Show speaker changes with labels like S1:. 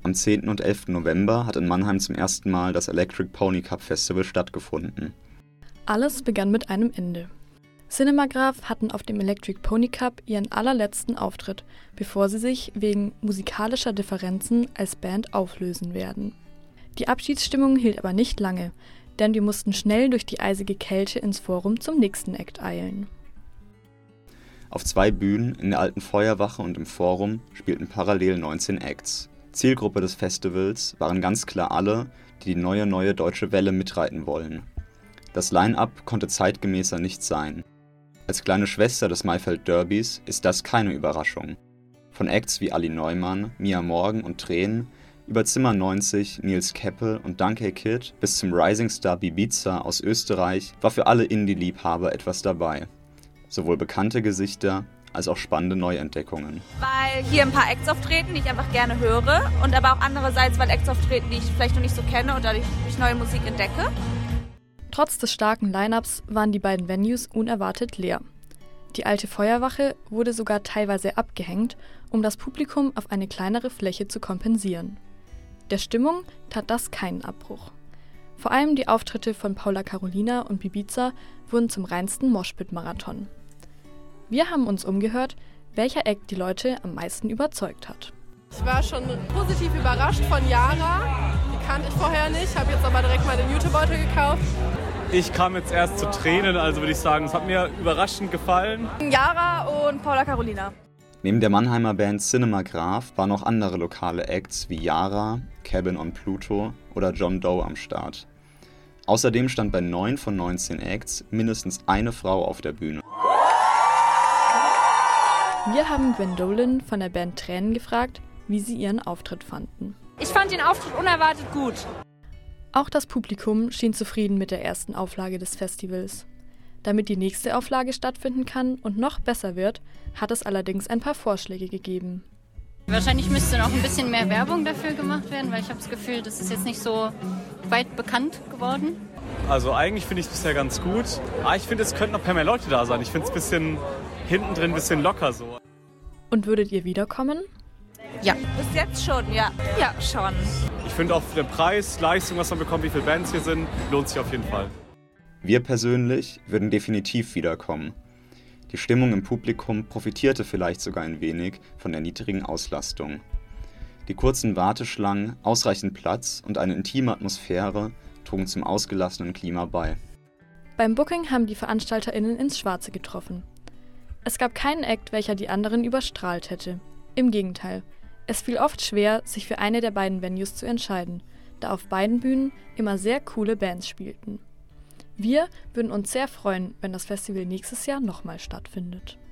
S1: Am 10. und 11. November hat in Mannheim zum ersten Mal das Electric Pony Cup Festival stattgefunden.
S2: Alles begann mit einem Ende. Cinemagraph hatten auf dem Electric Pony Cup ihren allerletzten Auftritt, bevor sie sich wegen musikalischer Differenzen als Band auflösen werden. Die Abschiedsstimmung hielt aber nicht lange, denn wir mussten schnell durch die eisige Kälte ins Forum zum nächsten Act eilen.
S1: Auf 2 Bühnen, in der Alten Feuerwache und im Forum, spielten parallel 19 Acts. Zielgruppe des Festivals waren ganz klar alle, die die neue Deutsche Welle mitreiten wollen. Das Line-Up konnte zeitgemäßer nicht sein. Als kleine Schwester des Maifeld Derbys ist das keine Überraschung. Von Acts wie Ali Neumann, Mia Morgan und Tränen über Zimmer 90, Nils Keppel und Dunkey Kid bis zum Rising Star Bibiza aus Österreich war für alle Indie-Liebhaber etwas dabei. Sowohl bekannte Gesichter als auch spannende Neuentdeckungen.
S3: Weil hier ein paar Acts auftreten, die ich einfach gerne höre, und aber auch andererseits, weil Acts auftreten, die ich vielleicht noch nicht so kenne und dadurch ich neue Musik entdecke.
S2: Trotz des starken Line-Ups waren die beiden Venues unerwartet leer. Die Alte Feuerwache wurde sogar teilweise abgehängt, um das Publikum auf eine kleinere Fläche zu kompensieren. Der Stimmung tat das keinen Abbruch. Vor allem die Auftritte von Paula Carolina und Bibiza wurden zum reinsten Moshpit-Marathon. Wir haben uns umgehört, welcher Act die Leute am meisten überzeugt hat.
S4: Ich war schon positiv überrascht von Yara. Die kannte ich vorher nicht, habe jetzt aber direkt mal den Jutebeutel gekauft.
S5: Ich kam jetzt erst zu Tränen, also würde ich sagen, es hat mir überraschend gefallen.
S3: Yara und Paula Carolina.
S1: Neben der Mannheimer Band Cinemagraph waren auch andere lokale Acts wie Yara, Cabin on Pluto oder John Doe am Start. Außerdem stand bei 9 von 19 Acts mindestens eine Frau auf der Bühne.
S2: Wir haben Gwendolyn von der Band Tränen gefragt, wie sie ihren Auftritt fanden.
S3: Ich fand den Auftritt unerwartet gut.
S2: Auch das Publikum schien zufrieden mit der ersten Auflage des Festivals. Damit die nächste Auflage stattfinden kann und noch besser wird, hat es allerdings ein paar Vorschläge gegeben.
S6: Wahrscheinlich müsste noch ein bisschen mehr Werbung dafür gemacht werden, weil ich habe das Gefühl, das ist jetzt nicht so weit bekannt geworden.
S5: Also eigentlich finde ich es bisher ganz gut. Aber ich finde, es könnten noch ein paar mehr Leute da sein. Ich finde es ein bisschen hinten drin, ein bisschen locker so.
S2: Und würdet ihr wiederkommen?
S3: Ja. Bis jetzt schon, ja. Ja, schon.
S5: Ich finde auch der Preis, Leistung, was man bekommt, wie viele Bands hier sind, lohnt sich auf jeden Fall.
S1: Wir persönlich würden definitiv wiederkommen. Die Stimmung im Publikum profitierte vielleicht sogar ein wenig von der niedrigen Auslastung. Die kurzen Warteschlangen, ausreichend Platz und eine intime Atmosphäre trugen zum ausgelassenen Klima bei.
S2: Beim Booking haben die VeranstalterInnen ins Schwarze getroffen. Es gab keinen Act, welcher die anderen überstrahlt hätte. Im Gegenteil, es fiel oft schwer, sich für eine der beiden Venues zu entscheiden, da auf beiden Bühnen immer sehr coole Bands spielten. Wir würden uns sehr freuen, wenn das Festival nächstes Jahr nochmal stattfindet.